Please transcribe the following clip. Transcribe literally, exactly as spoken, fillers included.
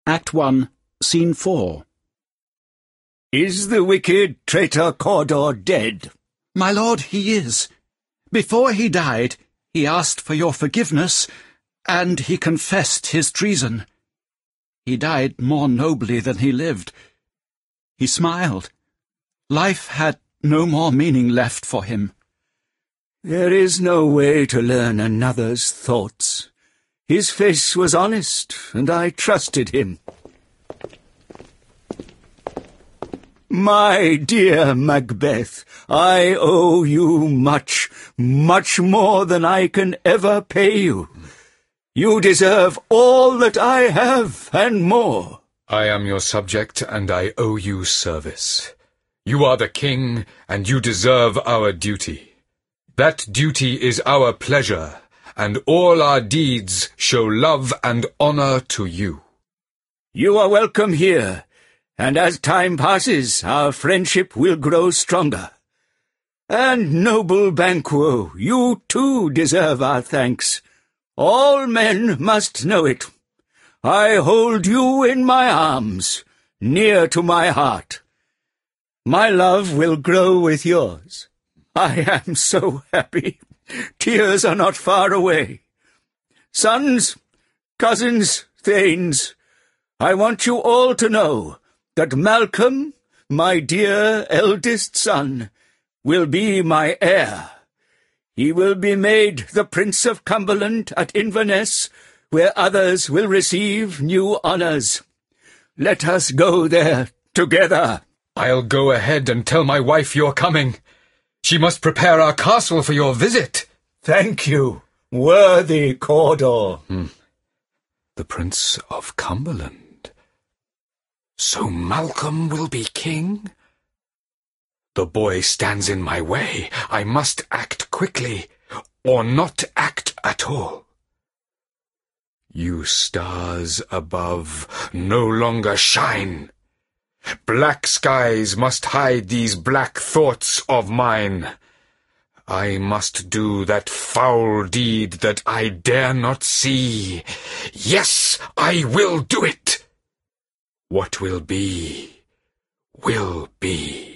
Act one, Scene four. Is the wicked traitor Cawdor dead? My lord, he is. Before he died, he asked for your forgiveness, and he confessed his treason. He died more nobly than he lived. He smiled. Life had no more meaning left for him. There is no way to learn another's thoughts. His face was honest, and I trusted him. My dear Macbeth, I owe you much, much more than I can ever pay you. You deserve all that I have, and more. I am your subject, and I owe you service. You are the king, and you deserve our duty. That duty is our pleasure, and all our deeds show love and honor to you. You are welcome here, and as time passes, our friendship will grow stronger. And, noble Banquo, you too deserve our thanks. All men must know it. I hold you in my arms, near to my heart. My love will grow with yours. I am so happy. Tears are not far away. Sons, cousins, thanes, I want you all to know that Malcolm, my dear eldest son, will be my heir. He will be made the Prince of Cumberland at Inverness, where others will receive new honours. Let us go there together. I'll go ahead and tell my wife you're coming. She must prepare our castle for your visit. Thank you, worthy Cawdor. Hmm. The Prince of Cumberland. So Malcolm will be king? The boy stands in my way. I must act quickly, or not act at all. You stars above no longer shine. Black skies must hide these black thoughts of mine. I must do that foul deed that I dare not see. Yes, I will do it. What will be, will be.